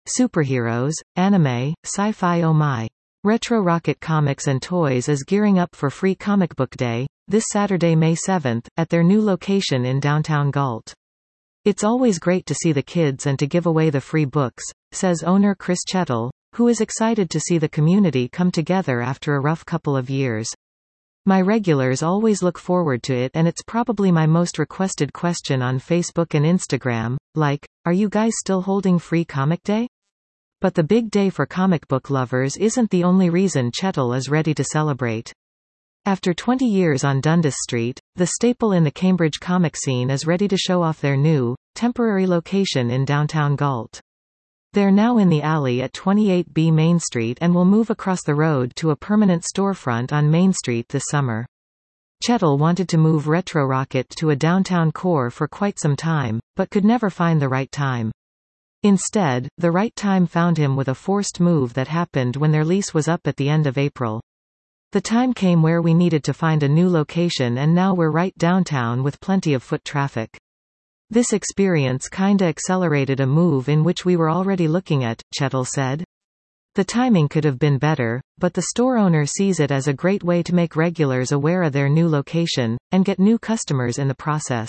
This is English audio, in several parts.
Superheroes, anime, sci-fi. Oh my. Retro Rocket Comics and Toys is gearing up for Free Comic Book Day, this Saturday, May 7th, at their new location in downtown Galt. It's always great to see the kids and to give away the free books, says owner Chris Chettle, who is excited to see the community come together after a rough couple of years. My regulars always look forward to it, and it's probably my most requested question on Facebook and Instagram, like, are you guys still holding Free Comic Day? But the big day for comic book lovers isn't the only reason Chettle is ready to celebrate. After 20 years on Dundas Street, the staple in the Cambridge comic scene is ready to show off their new, temporary location in downtown Galt. They're now in the alley at 28B Main Street and will move across the road to a permanent storefront on Main Street this summer. Chettle wanted to move Retro Rocket to a downtown core for quite some time, but could never find the right time. Instead, the right time found him with a forced move that happened when their lease was up at the end of April. The time came where we needed to find a new location, and now we're right downtown with plenty of foot traffic. This experience kinda accelerated a move in which we were already looking at, Chettle said. The timing could have been better, but the store owner sees it as a great way to make regulars aware of their new location, and get new customers in the process.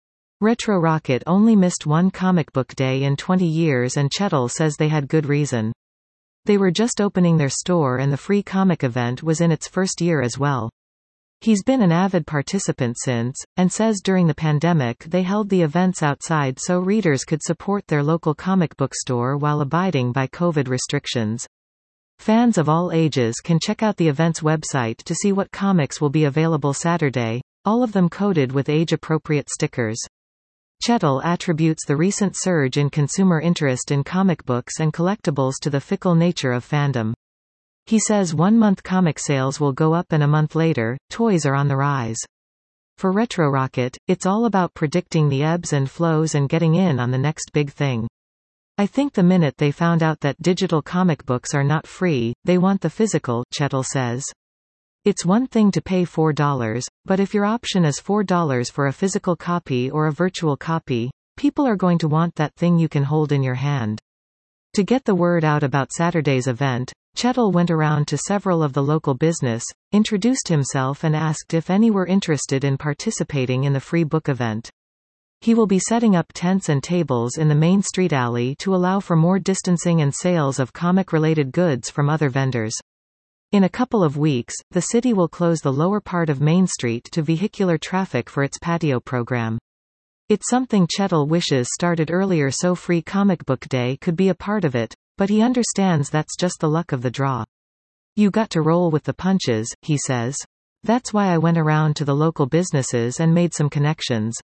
Retro Rocket only missed one comic book day in 20 years, and Chettle says they had good reason. They were just opening their store and the free comic event was in its first year as well. He's been an avid participant since, and says during the pandemic they held the events outside so readers could support their local comic book store while abiding by COVID restrictions. Fans of all ages can check out the event's website to see what comics will be available Saturday, all of them coded with age-appropriate stickers. Chettle attributes the recent surge in consumer interest in comic books and collectibles to the fickle nature of fandom. He says 1 month comic sales will go up and a month later, toys are on the rise. For Retro Rocket, it's all about predicting the ebbs and flows and getting in on the next big thing. I think the minute they found out that digital comic books are not free, they want the physical, Chettle says. It's one thing to pay $4, but if your option is $4 for a physical copy or a virtual copy, people are going to want that thing you can hold in your hand. To get the word out about Saturday's event, Chettle went around to several of the local business, introduced himself and asked if any were interested in participating in the free book event. He will be setting up tents and tables in the Main Street alley to allow for more distancing and sales of comic-related goods from other vendors. In a couple of weeks, the city will close the lower part of Main Street to vehicular traffic for its patio program. It's something Chettle wishes started earlier so Free Comic Book Day could be a part of it, but he understands that's just the luck of the draw. You got to roll with the punches, he says. That's why I went around to the local businesses and made some connections.